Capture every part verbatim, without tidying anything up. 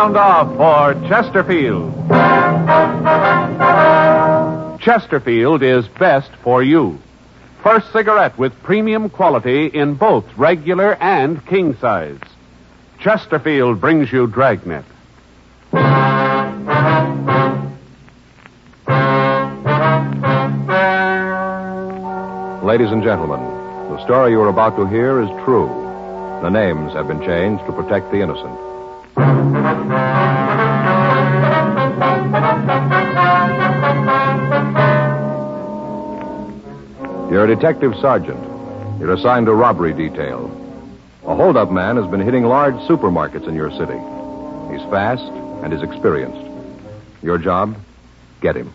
sound off for Chesterfield. Chesterfield is best for you. First cigarette with premium quality in both regular and king size. Chesterfield brings you Dragnet. Ladies and gentlemen, the story you are about to hear is true. The names have been changed to protect the innocent. You're a detective sergeant. You're assigned to robbery detail. A hold-up man has been hitting large supermarkets in your city. He's fast and is experienced. Your job? Get him.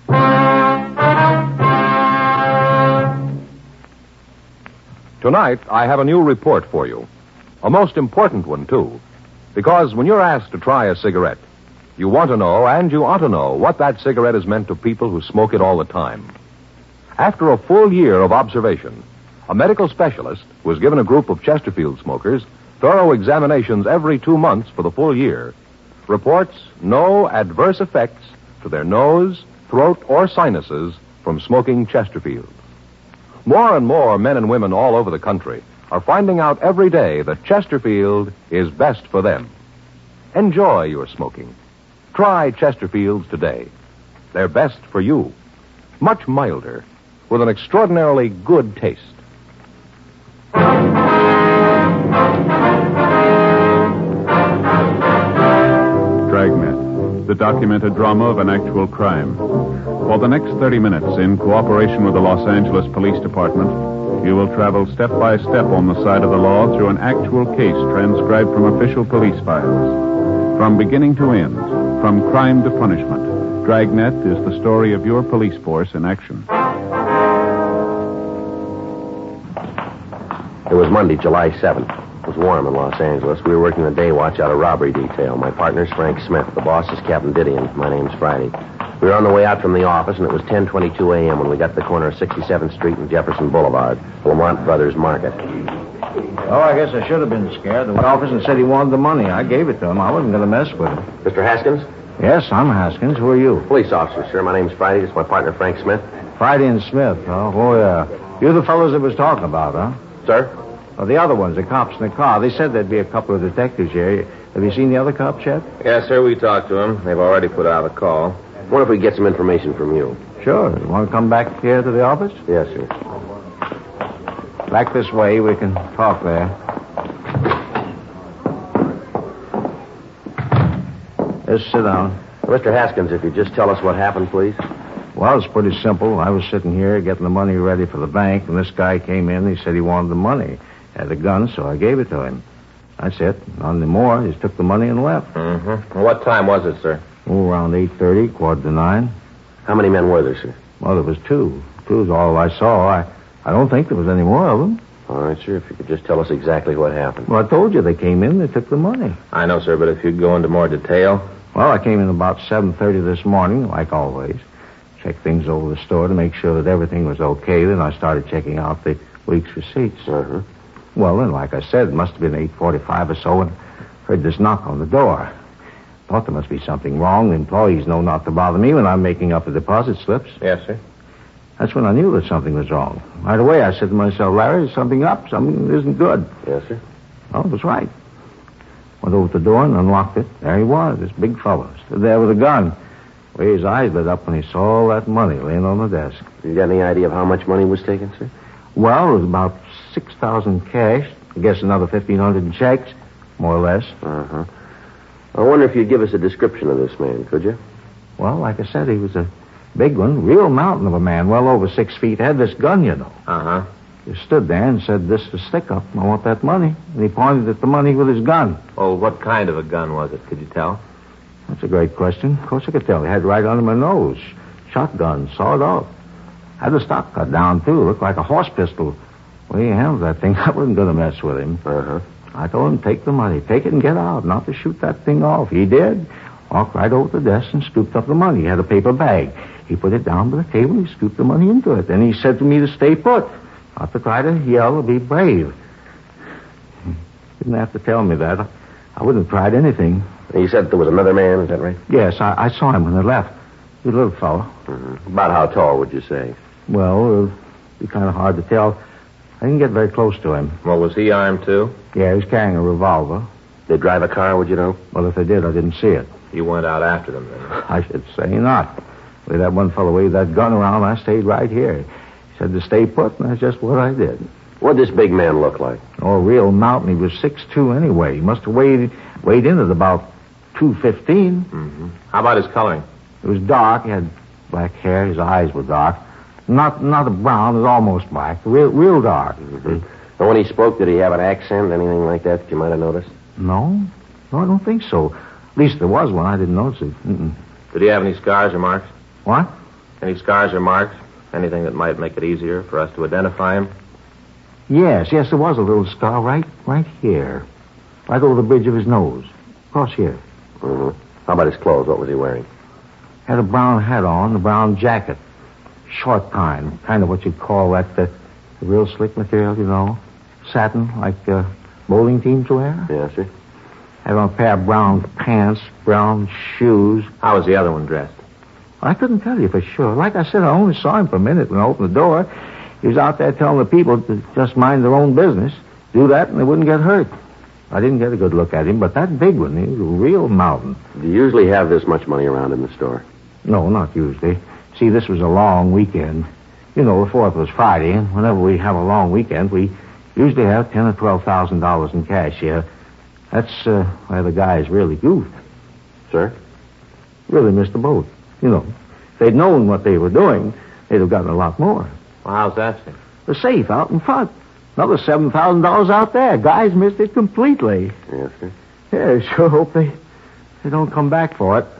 Tonight, I have a new report for you. A most important one, too. Because when you're asked to try a cigarette, you want to know, and you ought to know, what that cigarette has meant to people who smoke it all the time. After a full year of observation, a medical specialist who has given a group of Chesterfield smokers thorough examinations every two months for the full year reports no adverse effects to their nose, throat, or sinuses from smoking Chesterfield. More and more men and women all over the country are finding out every day that Chesterfield is best for them. Enjoy your smoking. Try Chesterfields today. They're best for you. Much milder, with an extraordinarily good taste. Dragnet, the documented drama of an actual crime. For the next thirty minutes, in cooperation with the Los Angeles Police Department, you will travel step by step on the side of the law through an actual case transcribed from official police files. From beginning to end, from crime to punishment, Dragnet is the story of your police force in action. It was Monday, July seventh. It was warm in Los Angeles. We were working the day watch out of robbery detail. My partner's Frank Smith. The boss is Captain Didion. My name's Friday. We were on the way out from the office, and it was ten twenty-two a.m. when we got to the corner of sixty-seventh Street and Jefferson Boulevard, Lamont Brothers Market. Oh, I guess I should have been scared. The officer said he wanted the money. I gave it to him. I wasn't going to mess with him. Mister Haskins? Yes, I'm Haskins. Who are you? Police officer, sir. My name's Friday. This is my partner, Frank Smith. Friday and Smith. Oh, oh yeah. You're the fellows that was talking about, huh? Sir? Oh, the other ones, the cops in the car. They said there'd be a couple of detectives here. Have you seen the other cops yet? Yes, sir. We talked to them. They've already put out a call. What if we get some information from you? Sure. You want to come back here to the office? Yes, sir. Back this way. We can talk there. Just sit down. Mister Haskins, if you just tell us what happened, please. Well, it's pretty simple. I was sitting here getting the money ready for the bank, and this guy came in. He said he wanted the money. Had a gun, so I gave it to him. That's it. Nothing more. He just took the money and left. Mm-hmm. What time was it, sir? Oh, around eight thirty, quarter to nine. How many men were there, sir? Well, there was two. Two is all I saw. I, I don't think there was any more of them. All right, sir. If you could just tell us exactly what happened. Well, I told you they came in. They took the money. I know, sir, but if you'd go into more detail. Well, I came in about seven thirty this morning, like always. Checked things over the store to make sure that everything was okay. Then I started checking out the week's receipts. Uh-huh. Well, then, like I said, it must have been eight forty-five or so, and heard this knock on the door. Thought there must be something wrong. The employees know not to bother me when I'm making up the deposit slips. Yes, sir. That's when I knew that something was wrong. Right away, I said to myself, Larry, there's something up. Something isn't good. Yes, sir. Well, it was right. Went over to the door and unlocked it. There he was, this big fellow. Stood there with a gun. The way his eyes lit up when he saw all that money laying on the desk. You got any idea of how much money was taken, sir? Well, it was about six thousand cash. I guess another fifteen hundred in checks, more or less. Uh-huh. I wonder if you'd give us a description of this man, could you? Well, like I said, he was a big one, real mountain of a man, well over six feet. Had this gun, you know. Uh-huh. He stood there and said, this is stick-up. I want that money. And he pointed at the money with his gun. Oh, what kind of a gun was it? Could you tell? That's a great question. Of course I could tell. He had it right under my nose. Shotgun, sawed off. Had the stock cut down, too. Looked like a horse pistol. Well, he handled that thing. I wasn't going to mess with him. Uh-huh. I told him, take the money. Take it and get out. Not to shoot that thing off. He did. Walked right over to the desk and scooped up the money. He had a paper bag. He put it down by the table. He scooped the money into it. Then he said to me to stay put. Not to try to yell or be brave. Didn't have to tell me that. I wouldn't have tried anything. You said there was another man, is that right? Yes, I, I saw him when they left. He's a little fellow. Mm-hmm. About how tall would you say? Well, it'd be kind of hard to tell. I didn't get very close to him. Well, was he armed, too? Yeah, he was carrying a revolver. They drive a car, would you know? Well, if they did, I didn't see it. You went out after them, then? I should say not. With that one fellow waved that gun around, I stayed right here. He said to stay put, and that's just what I did. What'd this big man look like? Oh, a real mountain. He was six two anyway. He must have weighed, weighed in at about two fifteen. Mm-hmm. How about his coloring? It was dark. He had black hair. His eyes were dark. Not not a brown. It was almost black. Real real dark. Mm-hmm. And when he spoke, did he have an accent, anything like that that you might have noticed? No. No, I don't think so. At least there was one. I didn't notice it. Mm-mm. Did he have any scars or marks? What? Any scars or marks? Anything that might make it easier for us to identify him? Yes, yes, there was a little scar right right here. Right over the bridge of his nose. Across here. Mm-hmm. How about his clothes? What was he wearing? Had a brown hat on, a brown jacket. Short kind. Kind of what you'd call that the, the real slick material, you know. Satin, like uh, bowling teams wear. Yes, sir. Had on a pair of brown pants, brown shoes. How was the other one dressed? I couldn't tell you for sure. Like I said, I only saw him for a minute when I opened the door. He was out there telling the people to just mind their own business. Do that and they wouldn't get hurt. I didn't get a good look at him, but that big one, he was a real mountain. Do you usually have this much money around in the store? No, not usually. See, this was a long weekend. You know, the fourth was Friday, and whenever we have a long weekend, we usually have ten or twelve thousand dollars in cash here. That's uh, where the guys really goofed. Sir? Really missed the boat. You know, if they'd known what they were doing, they'd have gotten a lot more. Well, how's that, sir? The safe out in front. Another seven thousand dollars out there. Guys missed it completely. Yes, sir. Yeah, sure hope they, they don't come back for it.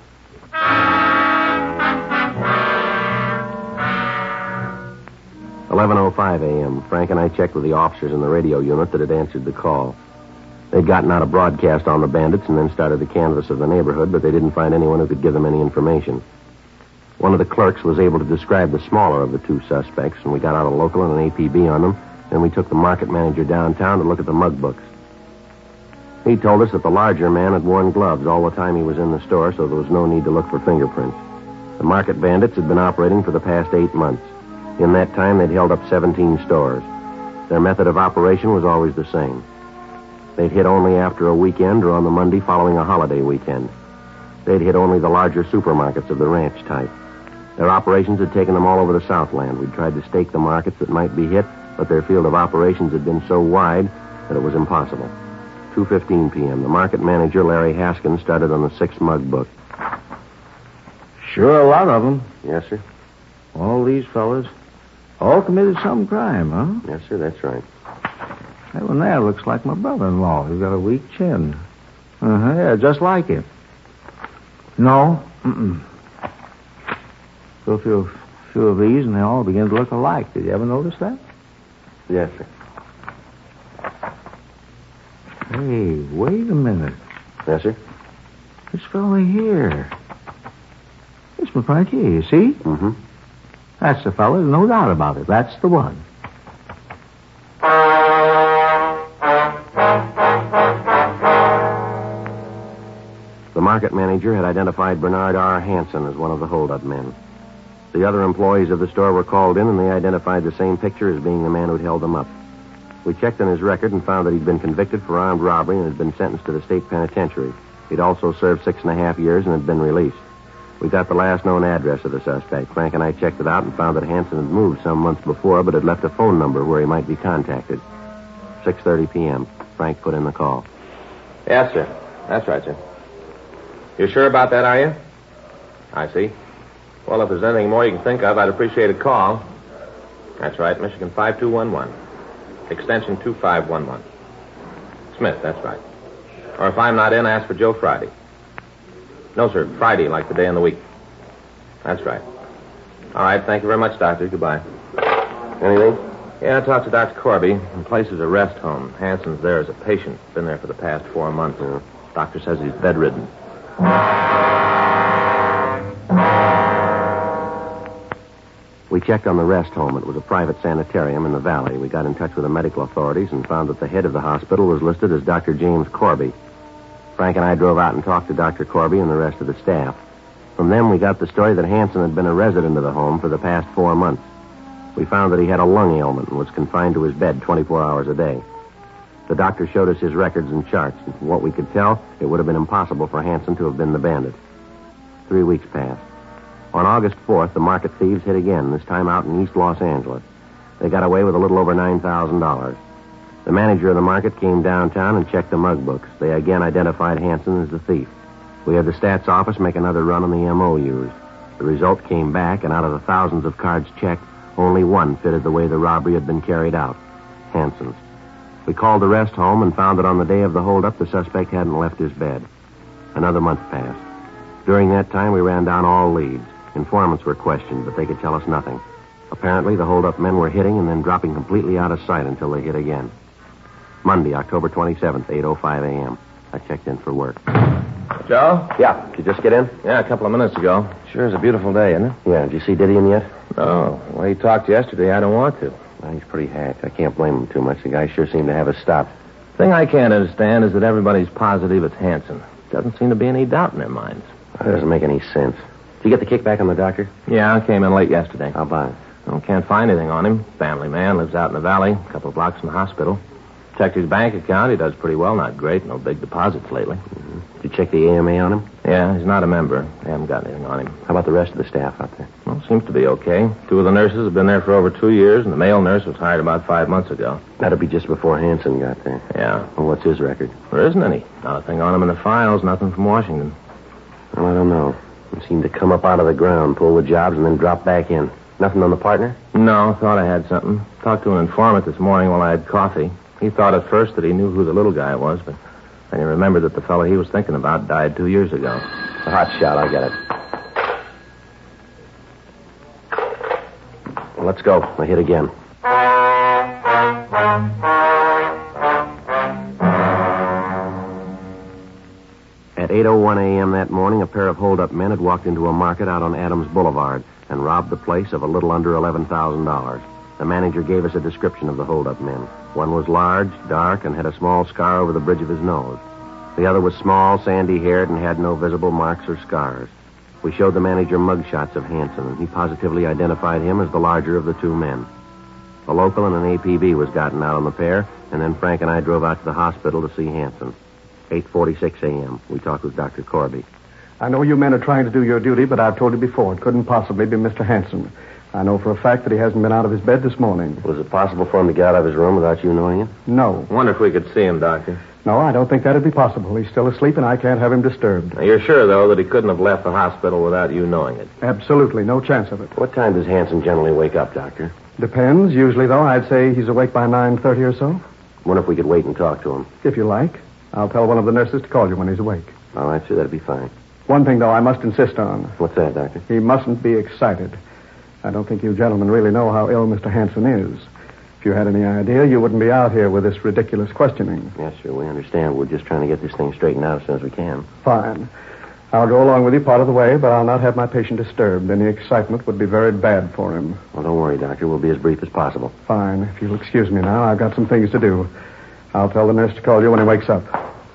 eleven oh five a.m. Frank and I checked with the officers in the radio unit that had answered the call. They'd gotten out a broadcast on the bandits and then started a canvass of the neighborhood, but they didn't find anyone who could give them any information. One of the clerks was able to describe the smaller of the two suspects, and we got out a local and an A P B on them. Then we took the market manager downtown to look at the mug books. He told us that the larger man had worn gloves all the time he was in the store, so there was no need to look for fingerprints. The market bandits had been operating for the past eight months. In that time, they'd held up seventeen stores. Their method of operation was always the same. They'd hit only after a weekend or on the Monday following a holiday weekend. They'd hit only the larger supermarkets of the ranch type. Their operations had taken them all over the Southland. We'd tried to stake the markets that might be hit, but their field of operations had been so wide that it was impossible. two fifteen p.m. The market manager, Larry Haskins, started on the sixth mug book. Sure, a lot of them. Yes, sir. All these fellas. All committed some crime, huh? Yes, sir, that's right. That one there looks like my brother-in-law. He's got a weak chin. Uh-huh, yeah, just like him. No, mm-mm. So a few, few of these, and they all begin to look alike. Did you ever notice that? Yes, sir. Hey, wait a minute. Yes, sir? This fella here. This one right here, you see? Mm-hmm. That's the fella, there's no doubt about it. That's the one. The market manager had identified Bernard R. Hansen as one of the holdup men. The other employees of the store were called in, and they identified the same picture as being the man who'd held them up. We checked on his record and found that he'd been convicted for armed robbery and had been sentenced to the state penitentiary. He'd also served six and a half years and had been released. We got the last known address of the suspect. Frank and I checked it out and found that Hansen had moved some months before, but had left a phone number where he might be contacted. six thirty p.m. Frank put in the call. Yes, sir. That's right, sir. You sure about that, are you? I see. Well, if there's anything more you can think of, I'd appreciate a call. That's right, Michigan five two one one. Extension two five one one. Smith, that's right. Or if I'm not in, ask for Joe Friday. No, sir, Friday, like the day in the week. That's right. All right, thank you very much, Doctor. Goodbye. Anything? Yeah, I talked to Doctor Corby. The place is a rest home. Hansen's there as a patient. Been there for the past four months. Yeah. Doctor says he's bedridden. We checked on the rest home. It was a private sanitarium in the valley. We got in touch with the medical authorities and found that the head of the hospital was listed as Doctor James Corby. Frank and I drove out and talked to Doctor Corby and the rest of the staff. From them, we got the story that Hanson had been a resident of the home for the past four months. We found that he had a lung ailment and was confined to his bed twenty-four hours a day. The doctor showed us his records and charts, and from what we could tell, it would have been impossible for Hanson to have been the bandit. Three weeks passed. On August fourth, the market thieves hit again, this time out in East Los Angeles. They got away with a little over nine thousand dollars. The manager of the market came downtown and checked the mug books. They again identified Hanson as the thief. We had the stats office make another run on the M O used. The result came back, and out of the thousands of cards checked, only one fitted the way the robbery had been carried out. Hanson's. We called the rest home and found that on the day of the holdup, the suspect hadn't left his bed. Another month passed. During that time, we ran down all leads. Informants were questioned, but they could tell us nothing. Apparently, the holdup men were hitting and then dropping completely out of sight until they hit again. Monday, October twenty-seventh, eight oh five a.m. I checked in for work. Joe? Yeah, did you just get in? Yeah, a couple of minutes ago. Sure is a beautiful day, isn't it? Yeah, did you see Didion yet? No. The way he talked yesterday, I don't want to. Well, he's pretty hacked. I can't blame him too much. The guy sure seemed to have us stopped. The thing I can't understand is that everybody's positive it's Hanson. Doesn't seem to be any doubt in their minds. That doesn't make any sense. Did you get the kickback on the doctor? Yeah, I came in late yesterday. How about it? Well, can't find anything on him. Family man, lives out in the valley, a couple of blocks from the hospital. Checked his bank account. He does pretty well. Not great. No big deposits lately. Mm-hmm. Did you check the A M A on him? Yeah, he's not a member. They haven't got anything on him. How about the rest of the staff out there? Well, seems to be okay. Two of the nurses have been there for over two years, and the male nurse was hired about five months ago. That'd be just before Hanson got there. Yeah. Well, what's his record? There isn't any. Not a thing on him in the files. Nothing from Washington. Well, I don't know. He seemed to come up out of the ground, pull the jobs, and then drop back in. Nothing on the partner? No, thought I had something. Talked to an informant this morning while I had coffee. He thought at first that he knew who the little guy was, but then he remembered that the fellow he was thinking about died two years ago. A hot shot, I get it. Well, let's go. I hit again. At eight oh one a.m. that morning, a pair of hold-up men had walked into a market out on Adams Boulevard and robbed the place of a little under eleven thousand dollars. The manager gave us a description of the hold-up men. One was large, dark, and had a small scar over the bridge of his nose. The other was small, sandy-haired, and had no visible marks or scars. We showed the manager mugshots of Hanson, and he positively identified him as the larger of the two men. A local and an A P B was gotten out on the pair, and then Frank and I drove out to the hospital to see Hanson. eight forty-six a.m. We talked with Doctor Corby. I know you men are trying to do your duty, but I've told you before, it couldn't possibly be Mister Hanson. I know for a fact that he hasn't been out of his bed this morning. Was it possible for him to get out of his room without you knowing it? No. Wonder if we could see him, Doctor. No, I don't think that'd be possible. He's still asleep, and I can't have him disturbed. Now, you're sure, though, that he couldn't have left the hospital without you knowing it? Absolutely, no chance of it. What time does Hanson generally wake up, Doctor? Depends. Usually, though, I'd say he's awake by nine thirty or so. Wonder if we could wait and talk to him. If you like. I'll tell one of the nurses to call you when he's awake. All right, sir, that'd be fine. One thing, though, I must insist on. What's that, Doctor? He mustn't be excited. I don't think you gentlemen really know how ill Mister Hanson is. If you had any idea, you wouldn't be out here with this ridiculous questioning. Yes, sir, we understand. We're just trying to get this thing straightened out as soon as we can. Fine. I'll go along with you part of the way, but I'll not have my patient disturbed. Any excitement would be very bad for him. Well, don't worry, Doctor. We'll be as brief as possible. Fine. If you'll excuse me now, I've got some things to do. I'll tell the nurse to call you when he wakes up.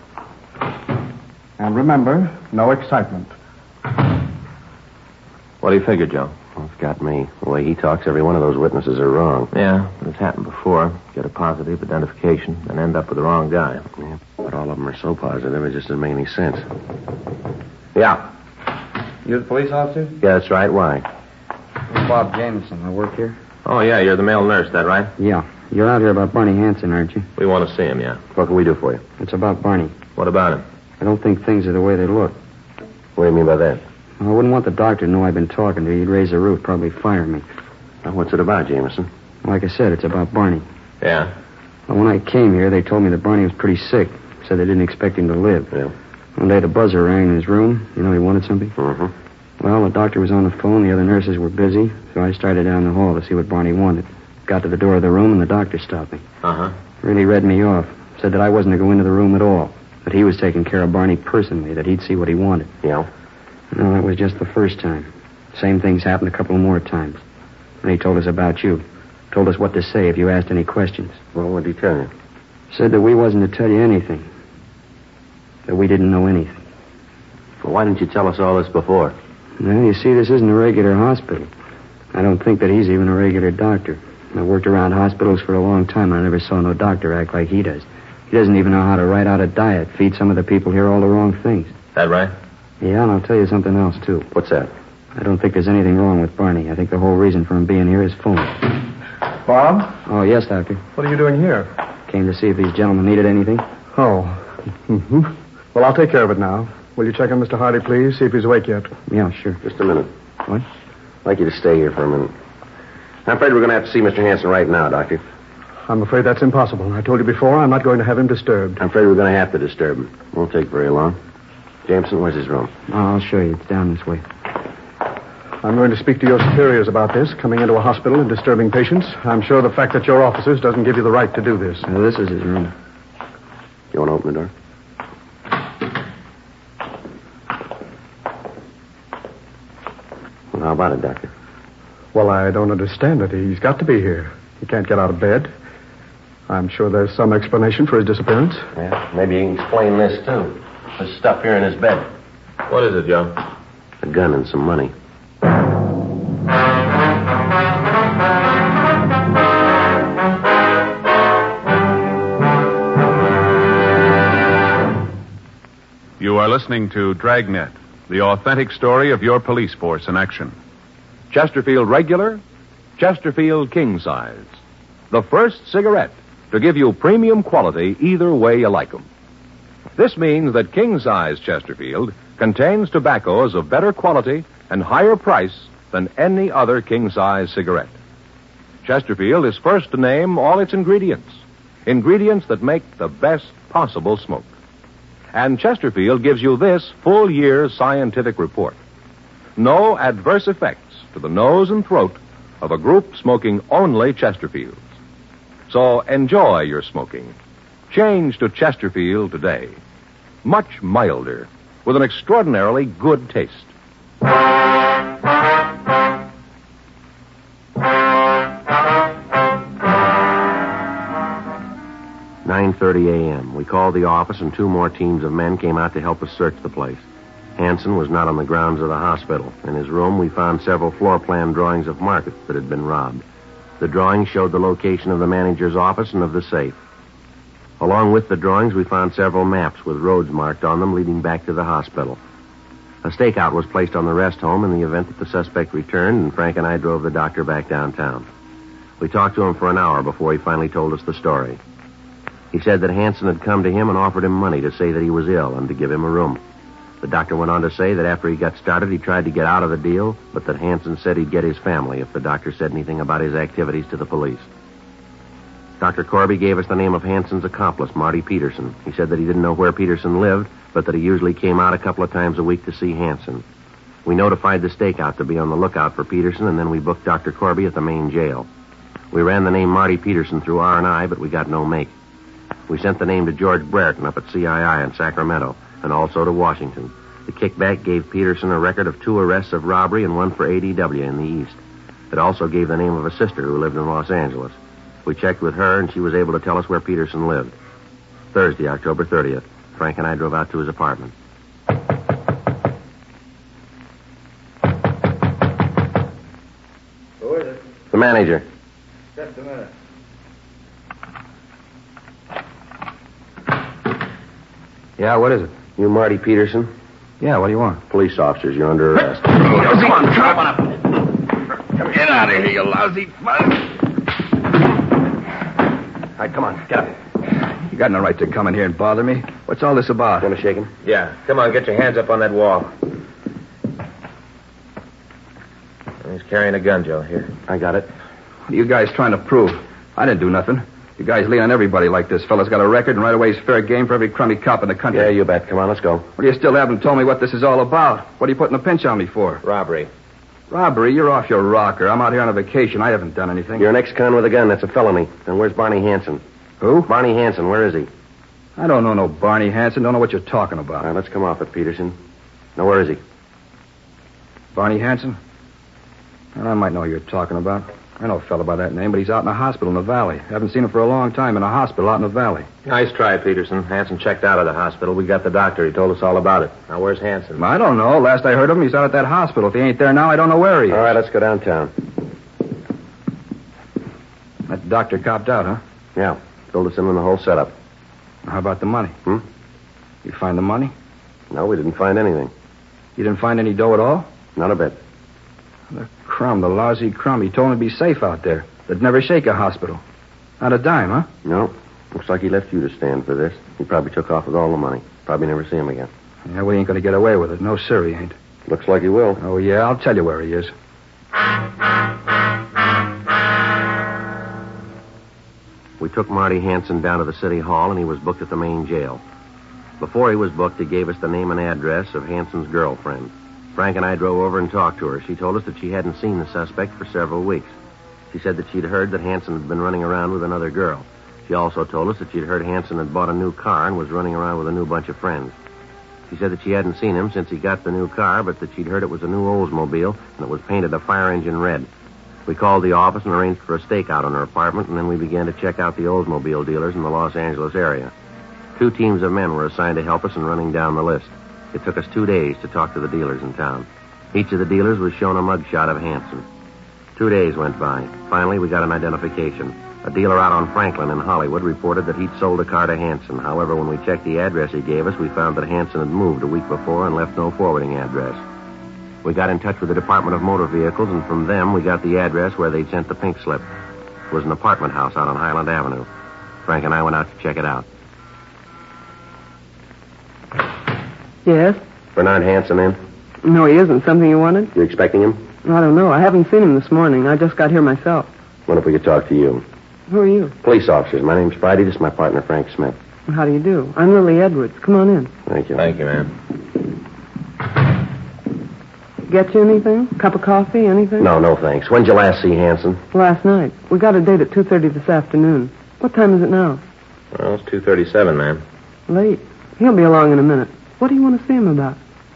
And remember, no excitement. What do you figure, Joe? Well, it's got me. The way he talks, every one of those witnesses are wrong. Yeah, it's happened before. Get a positive identification and end up with the wrong guy. Yeah, but all of them are so positive, it just doesn't make any sense. Yeah. You the police officer? Yeah, that's right. Why? I'm Bob Jameson. I work here. Oh, yeah, you're the male nurse, that right? Yeah. You're out here about Barney Hanson, aren't you? We want to see him, yeah. What can we do for you? It's about Barney. What about him? I don't think things are the way they look. What do you mean by that? Well, I wouldn't want the doctor to know I've been talking to you. He'd raise the roof, probably fire me. Now, what's it about, Jameson? Like I said, it's about Barney. Yeah. Well, when I came here, they told me that Barney was pretty sick. Said they didn't expect him to live. Yeah. One day the buzzer rang in his room. You know he wanted something? Mm-hmm. Well, the doctor was on the phone. The other nurses were busy. So I started down the hall to see what Barney wanted. Got to the door of the room, and the doctor stopped me. Uh-huh. Really read me off. Said that I wasn't to go into the room at all. That he was taking care of Barney personally. That he'd see what he wanted. Yeah? No, that was just the first time. Same things happened a couple more times. And he told us about you. Told us what to say if you asked any questions. Well, what did he tell you? Said that we wasn't to tell you anything. that we didn't know anything. Well, why didn't you tell us all this before? Well, you see, this isn't a regular hospital. I don't think that he's even a regular doctor. I worked around hospitals for a long time, and I never saw no doctor act like he does. He doesn't even know how to write out a diet, feed some of the people here all the wrong things. That right? Yeah, and I'll tell you something else, too. What's that? I don't think there's anything wrong with Barney. I think the whole reason for him being here is phony. Bob? Oh, yes, Doctor. What are you doing here? Came to see if these gentlemen needed anything. Oh. Mm-hmm. Well, I'll take care of it now. Will you check on Mister Hardy, please? See if he's awake yet. Yeah, sure. Just a minute. What? I'd like you to stay here for a minute. I'm afraid we're going to have to see Mister Hanson right now, Doctor. I'm afraid that's impossible. I told you before, I'm not going to have him disturbed. I'm afraid we're going to have to disturb him. Won't take very long. Jameson, where's his room? Oh, I'll show you. It's down this way. I'm going to speak to your superiors about this, coming into a hospital and disturbing patients. I'm sure the fact that you're officers doesn't give you the right to do this. Well, this is his room. You want to open the door? Well, how about it, Doctor? Well, I don't understand it. He's got to be here. He can't get out of bed. I'm sure there's some explanation for his disappearance. Yeah, maybe you can explain this, too. There's stuff here in his bed. What is it, Joe? A gun and some money. You are listening to Dragnet, the authentic story of your police force in action. Chesterfield Regular, Chesterfield King Size. The first cigarette to give you premium quality either way you like 'em. This means that King Size Chesterfield contains tobaccos of better quality and higher price than any other King Size cigarette. Chesterfield is first to name all its ingredients, ingredients that make the best possible smoke. And Chesterfield gives you this full year's scientific report. No adverse effects to the nose and throat of a group smoking only Chesterfields. So enjoy your smoking. Change to Chesterfield today. Much milder, with an extraordinarily good taste. nine thirty a.m. We called the office, and two more teams of men came out to help us search the place. Hanson was not on the grounds of the hospital. In his room, we found several floor plan drawings of markets that had been robbed. The drawings showed the location of the manager's office and of the safe. Along with the drawings, we found several maps with roads marked on them leading back to the hospital. A stakeout was placed on the rest home in the event that the suspect returned, and Frank and I drove the doctor back downtown. We talked to him for an hour before he finally told us the story. He said that Hanson had come to him and offered him money to say that he was ill and to give him a room. The doctor went on to say that after he got started, he tried to get out of the deal, but that Hanson said he'd get his family if the doctor said anything about his activities to the police. Doctor Corby gave us the name of Hanson's accomplice, Marty Peterson. He said that he didn't know where Peterson lived, but that he usually came out a couple of times a week to see Hanson. We notified the stakeout to be on the lookout for Peterson, and then we booked Doctor Corby at the main jail. We ran the name Marty Peterson through R and I, but we got no make. We sent the name to George Brereton up at C I I in Sacramento, and also to Washington. The kickback gave Peterson a record of two arrests of robbery and one for A D W in the East. It also gave the name of a sister who lived in Los Angeles. We checked with her, and she was able to tell us where Peterson lived. Thursday, October thirtieth, Frank and I drove out to his apartment. Who is it? The manager. Just a minute. Yeah, what is it? You Marty Peterson? Yeah, what do you want? Police officers, you're under arrest. Come on, come on up. Come get out of here, you lousy fuck. All right, come on, get up. You got no right to come in here and bother me. What's all this about? Want to shake him? Yeah, come on, get your hands up on that wall. He's carrying a gun, Joe. Here. I got it. What are you guys trying to prove? I didn't do nothing. You guys lean on everybody like this. Fella's got a record, and right away he's fair game for every crummy cop in the country. Yeah, you bet. Come on, let's go. Well, you still haven't told me what this is all about. What are you putting a pinch on me for? Robbery. Robbery? You're off your rocker. I'm out here on a vacation. I haven't done anything. You're an ex-con with a gun. That's a felony. And where's Barney Hanson? Who? Barney Hanson. Where is he? I don't know no Barney Hanson. Don't know what you're talking about. All right, let's come off it, Peterson. Now, where is he? Barney Hanson? Well, I might know who you're talking about. I know a fellow by that name, but he's out in a hospital in the valley. Haven't seen him for a long time in a hospital out in the valley. Nice try, Peterson. Hanson checked out of the hospital. We got the doctor. He told us all about it. Now, where's Hanson? I don't know. Last I heard of him, he's out at that hospital. If he ain't there now, I don't know where he is. All right, let's go downtown. That doctor copped out, huh? Yeah, filled us in on the whole setup. How about the money? Hmm? You find the money? No, we didn't find anything. You didn't find any dough at all? Not a bit. The crumb, the lousy crumb. He told me to be safe out there. They'd never shake a hospital. Not a dime, huh? No. Looks like he left you to stand for this. He probably took off with all the money. Probably never see him again. Yeah, we ain't going to get away with it. No, sir, he ain't. Looks like he will. Oh, yeah, I'll tell you where he is. We took Marty Hanson down to the city hall, and he was booked at the main jail. Before he was booked, he gave us the name and address of Hanson's girlfriend. Frank and I drove over and talked to her. She told us that she hadn't seen the suspect for several weeks. She said that she'd heard that Hanson had been running around with another girl. She also told us that she'd heard Hanson had bought a new car and was running around with a new bunch of friends. She said that she hadn't seen him since he got the new car, but that she'd heard it was a new Oldsmobile, and it was painted a fire engine red. We called the office and arranged for a stakeout on her apartment, and then we began to check out the Oldsmobile dealers in the Los Angeles area. Two teams of men were assigned to help us in running down the list. It took us two days to talk to the dealers in town. Each of the dealers was shown a mugshot of Hanson. Two days went by. Finally, we got an identification. A dealer out on Franklin in Hollywood reported that he'd sold a car to Hanson. However, when we checked the address he gave us, we found that Hanson had moved a week before and left no forwarding address. We got in touch with the Department of Motor Vehicles, and from them we got the address where they'd sent the pink slip. It was an apartment house out on Highland Avenue. Frank and I went out to check it out. Yes? Bernard Hanson in? No, he isn't. Something you wanted? You expecting him? I don't know. I haven't seen him this morning. I just got here myself. What if we could talk to you? Who are you? Police officers. My name's Friday. This is my partner, Frank Smith. How do you do? I'm Lily Edwards. Come on in. Thank you. Thank you, ma'am. Get you anything? Cup of coffee? Anything? No, no thanks. When'd you last see Hanson? Last night. We got a date at two thirty this afternoon. What time is it now? Well, it's two thirty-seven, ma'am. Late. He'll be along in a minute. What do you want to see him about?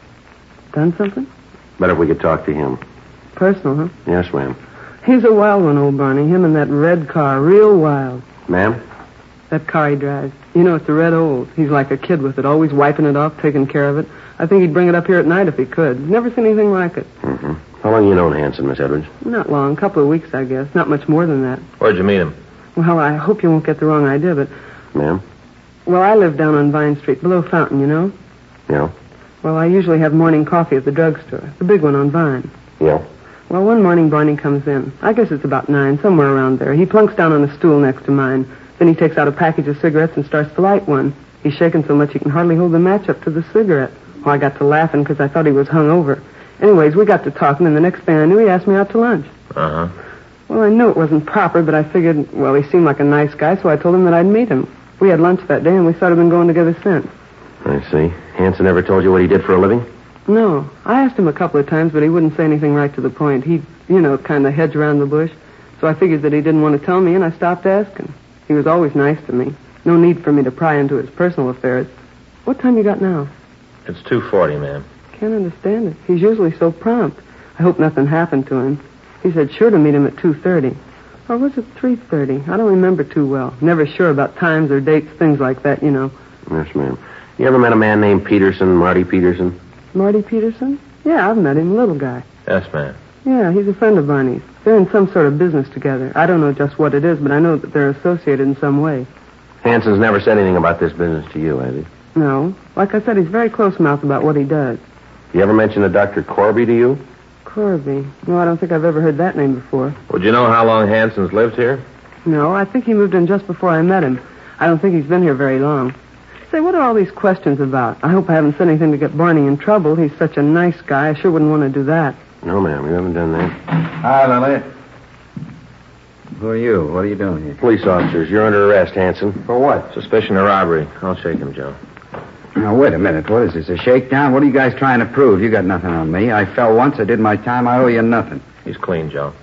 Done something? Better if we could talk to him. Personal, huh? Yes, ma'am. He's a wild one, old Barney. Him and that red car. Real wild. Ma'am? That car he drives. You know, it's a red Olds. He's like a kid with it, always wiping it off, taking care of it. I think he'd bring it up here at night if he could. Never seen anything like it. Mm-hmm. How long you known Hanson, Miss Edwards? Not long. A couple of weeks, I guess. Not much more than that. Where'd you meet him? Well, I hope you won't get the wrong idea, but... Ma'am? Well, I live down on Vine Street, below Fountain, you know? Yeah. Well, I usually have morning coffee at the drugstore. The big one on Vine. Yeah. Well, one morning Barney comes in. I guess it's about nine, somewhere around there. He plunks down on a stool next to mine. Then he takes out a package of cigarettes and starts to light one. He's shaking so much he can hardly hold the match up to the cigarette. Well, I got to laughing because I thought he was hung over. Anyways, we got to talking, and the next thing I knew, he asked me out to lunch. Uh-huh. Well, I knew it wasn't proper, but I figured, well, he seemed like a nice guy, so I told him that I'd meet him. We had lunch that day, and we sort of been going together since. I see. Hanson ever told you what he did for a living? No. I asked him a couple of times, but he wouldn't say anything right to the point. He'd, you know, kind of hedge around the bush. So I figured that he didn't want to tell me, and I stopped asking. He was always nice to me. No need for me to pry into his personal affairs. What time you got now? It's two forty, ma'am. Can't understand it. He's usually so prompt. I hope nothing happened to him. He said sure to meet him at two thirty. Or was it three thirty? I don't remember too well. Never sure about times or dates, things like that, you know. Yes, ma'am. You ever met a man named Peterson, Marty Peterson? Marty Peterson? Yeah, I've met him. Little guy. Yes, ma'am. Yeah, he's a friend of Barney's. They're in some sort of business together. I don't know just what it is, but I know that they're associated in some way. Hanson's never said anything about this business to you, has he? No. Like I said, he's very close-mouthed about what he does. You ever mention a Doctor Corby to you? Corby? No, I don't think I've ever heard that name before. Would you know how long Hanson's lived here? No, I think he moved in just before I met him. I don't think he's been here very long. Say, what are all these questions about? I hope I haven't said anything to get Barney in trouble. He's such a nice guy. I sure wouldn't want to do that. No, ma'am. You haven't done that. Hi, Lily. Who are you? What are you doing here? Police officers. You're under arrest, Hanson. For what? Suspicion of robbery. I'll shake him, Joe. Now, wait a minute. What is this, a shakedown? What are you guys trying to prove? You got nothing on me. I fell once. I did my time. I owe you nothing. He's clean, Joe.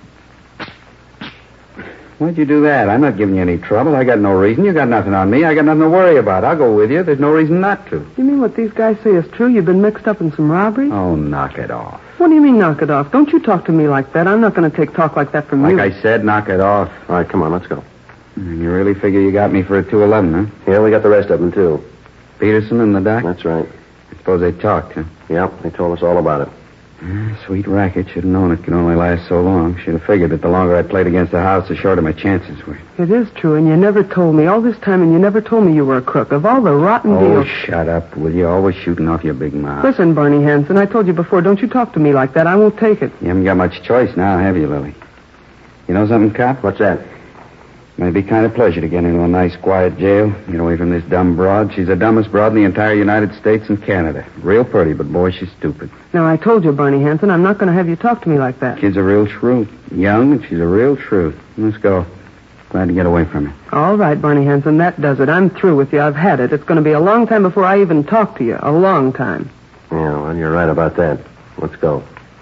Why'd you do that? I'm not giving you any trouble. I got no reason. You got nothing on me. I got nothing to worry about. I'll go with you. There's no reason not to. You mean what these guys say is true? You've been mixed up in some robbery? Oh, knock it off. What do you mean, knock it off? Don't you talk to me like that. I'm not going to take talk like that from Like you. I said, knock it off. All right, come on, let's go. You really figure you got me for a two eleven, huh? Yeah, we got the rest of them, too. Peterson and the doc? That's right. I suppose they talked, huh? Yep, they told us all about it. Ah, sweet racket. Should have known it could only last so long. Should have figured that the longer I played against the house, the shorter my chances were. It is true, and you never told me. All this time, and you never told me you were a crook. Of all the rotten Oh, deals... shut up, will you? Always shooting off your big mouth. Listen, Barney Hanson, I told you before, don't you talk to me like that. I won't take it. You haven't got much choice now, have you, Lily? You know something, Cop? What's that? Might be kind of pleasure to get into a nice, quiet jail. Get away from this dumb broad. She's the dumbest broad in the entire United States and Canada. Real pretty, but boy, she's stupid. Now, I told you, Barney Hanson, I'm not going to have you talk to me like that. Kid's a real shrew. Young, and she's a real truth. Let's go. Glad to get away from her. All right, Barney Hanson, that does it. I'm through with you. I've had it. It's going to be a long time before I even talk to you. A long time. Yeah, well, you're right about that. Let's go.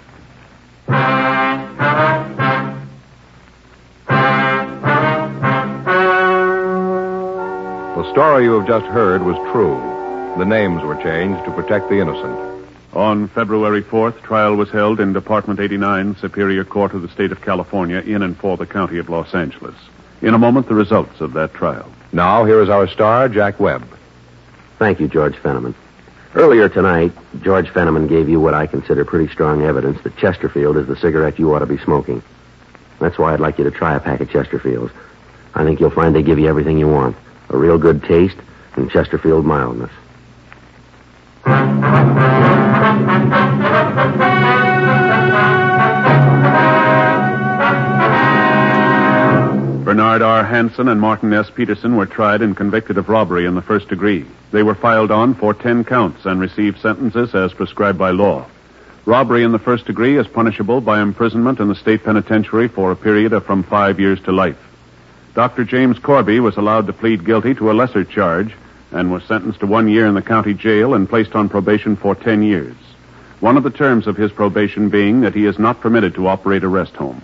The story you have just heard was true. The names were changed to protect the innocent. On February fourth, trial was held in Department eighty-nine, Superior Court of the State of California, in and for the County of Los Angeles. In a moment, the results of that trial. Now, here is our star, Jack Webb. Thank you, George Fenneman. Earlier tonight, George Fenneman gave you what I consider pretty strong evidence that Chesterfield is the cigarette you ought to be smoking. That's why I'd like you to try a pack of Chesterfields. I think you'll find they give you everything you want. A real good taste and Chesterfield mildness. Bernard R. Hansen and Martin S. Peterson were tried and convicted of robbery in the first degree. They were filed on for ten counts and received sentences as prescribed by law. Robbery in the first degree is punishable by imprisonment in the state penitentiary for a period of from five years to life. Doctor James Corby was allowed to plead guilty to a lesser charge and was sentenced to one year in the county jail and placed on probation for ten years. One of the terms of his probation being that he is not permitted to operate a rest home.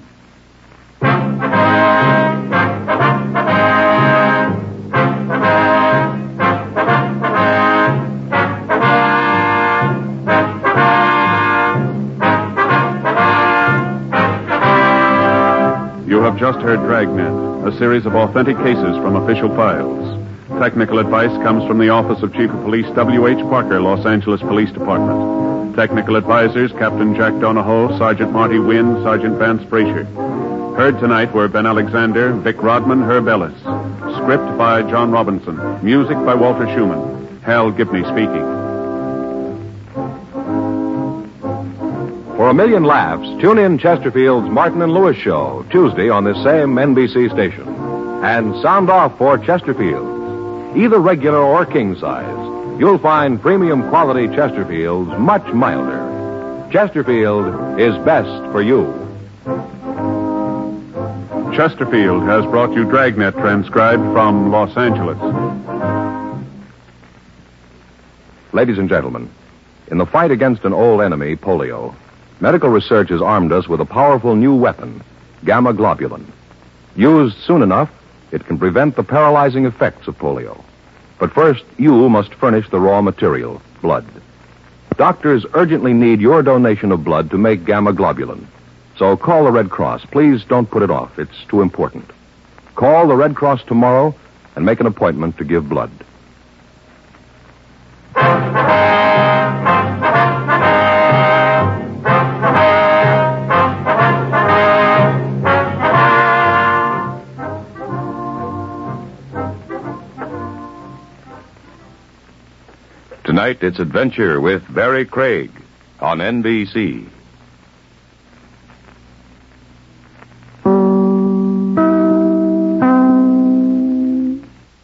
You have just heard Dragnet, a series of authentic cases from official files. Technical advice comes from the Office of Chief of Police W H. Parker, Los Angeles Police Department. Technical advisors, Captain Jack Donahoe, Sergeant Marty Wynn, Sergeant Vance Brasher. Heard tonight were Ben Alexander, Vic Rodman, Herb Ellis. Script by John Robinson. Music by Walter Schumann. Hal Gibney speaking. For a million laughs, tune in Chesterfield's Martin and Lewis show, Tuesday on this same N B C station. And sound off for Chesterfield's. Either regular or king size, you'll find premium quality Chesterfields much milder. Chesterfield is best for you. Chesterfield has brought you Dragnet, transcribed from Los Angeles. Ladies and gentlemen, in the fight against an old enemy, polio, medical research has armed us with a powerful new weapon, gamma globulin. Used soon enough, it can prevent the paralyzing effects of polio. But first, you must furnish the raw material, blood. Doctors urgently need your donation of blood to make gamma globulin. So call the Red Cross. Please don't put it off. It's too important. Call the Red Cross tomorrow and make an appointment to give blood. Tonight, it's Adventure with Barry Craig on N B C.